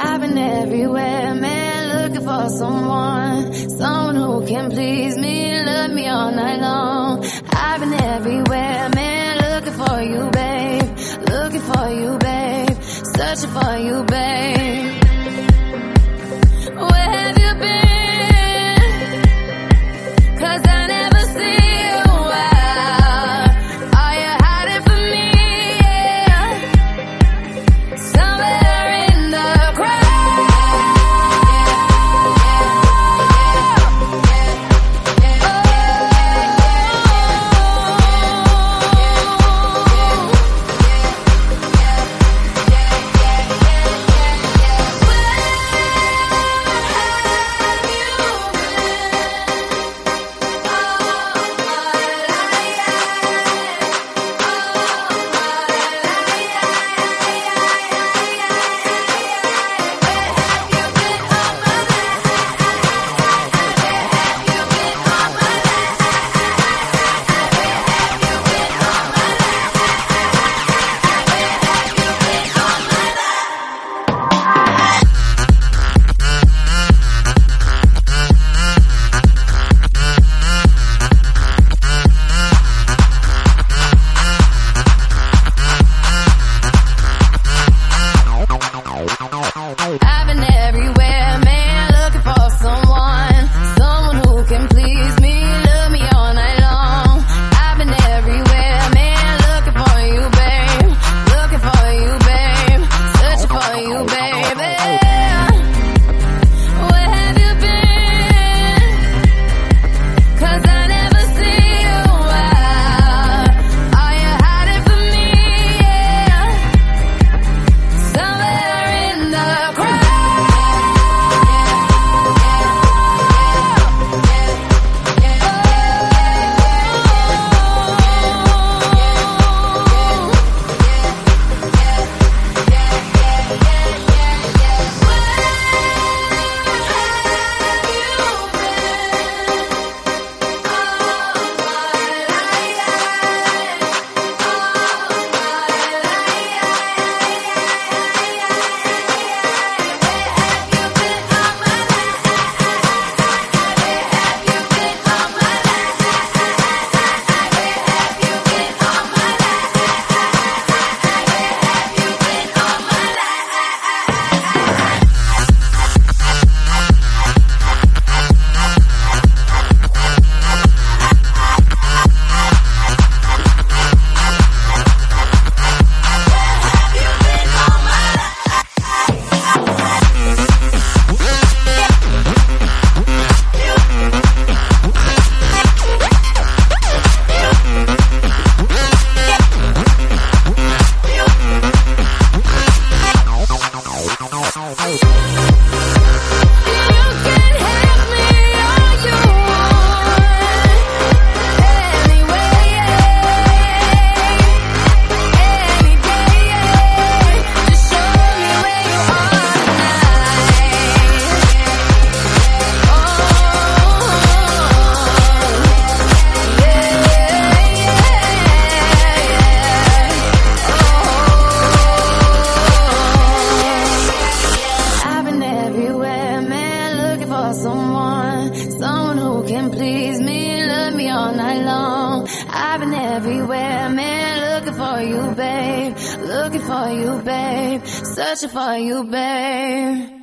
I've been everywhere, man, looking for someone who can please me, love me all night long. I've been everywhere, man, looking for you, babe, searching for you, babe. Where have you been? 'Cause I never see you out. Are you hiding from me? Yeah. Somewhere in the crowd. I've been everywhere, man, looking for someone who can please me, love me all night long. I've been everywhere, man, looking for you, babe, searching for you, baby. Where have you been? 'Cause I never see you out. Are you hiding from me? Yeah. Somewhere in the someone who can please me, love me all night long. I've been everywhere, man, looking for you, babe, searching for you, babe.